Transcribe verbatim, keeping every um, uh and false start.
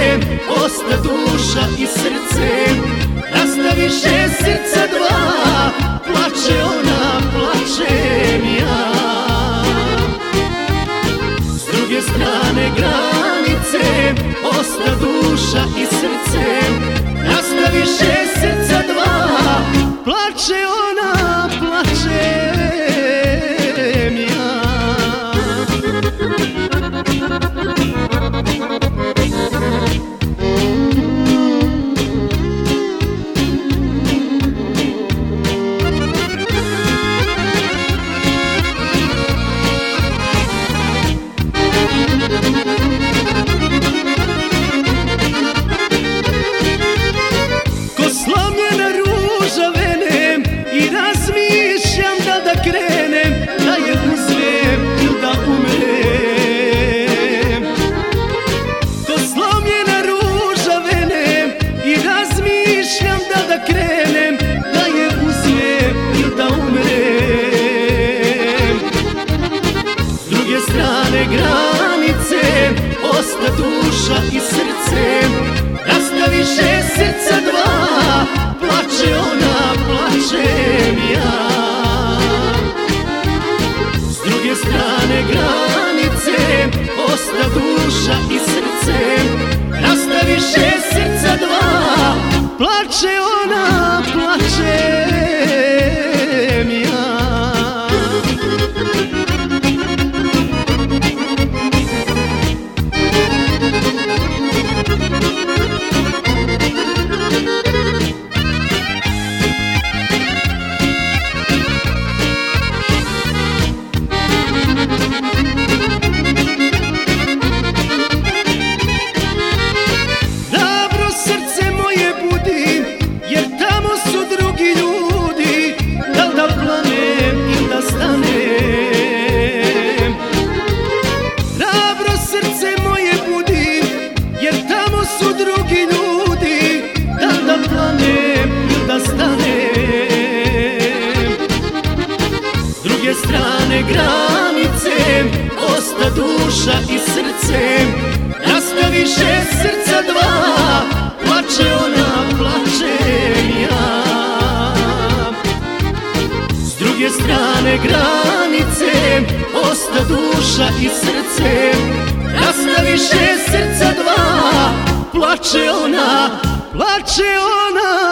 osta duša i srce. Rastaviše srca dva, plače ona, plačem ja. S druge strane granice, osta duša i srce. Rastaviše srca dva, plače ona, plačem ja. Ko slomljena ruža venem i razmišljam da da krenem, da je uzmem ili da umrem. Ko slomljena ruža venem i razmišljam da da krenem, da je uzmem ili da umrem. S druge strane granice, osta duša i srce. Rastaviše srca dva, plače ona, plačem ja. S druge strane granice, osta duša i srce. Rastaviše srca dva, plače ona, plačem ja. Strane granice, osta duša i srce. Rastaviše srca dva, plače ona, plačem ja. S druge strane granice, osta duša i srce. Rastaviše srca dva, plače ona, plače ona.